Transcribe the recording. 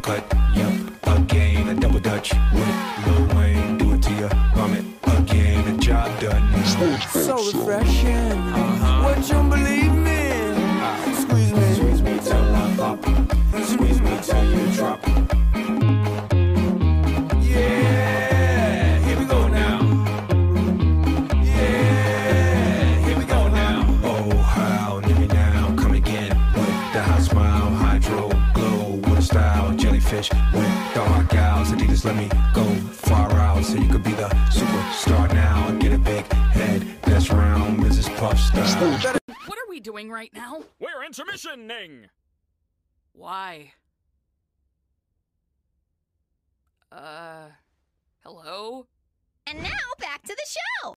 cut, yup, again, a double dutch with Lil Wayne, do it to your vomit, again, the job done. So refreshing, what you believe me? Squeeze me till I pop, squeeze me till you drop. Yeah, here we go now. Yeah, here we go now. Oh, how, near me now, come again with the hot smile, hydro glow, with a style, jellyfish with the hot gals. Adidas, let me go far out so you could be the superstar now. Get a big head that's round, Mrs. Puff style. What are we doing right now? We're intermissioning! Why? Hello? And now back to the show.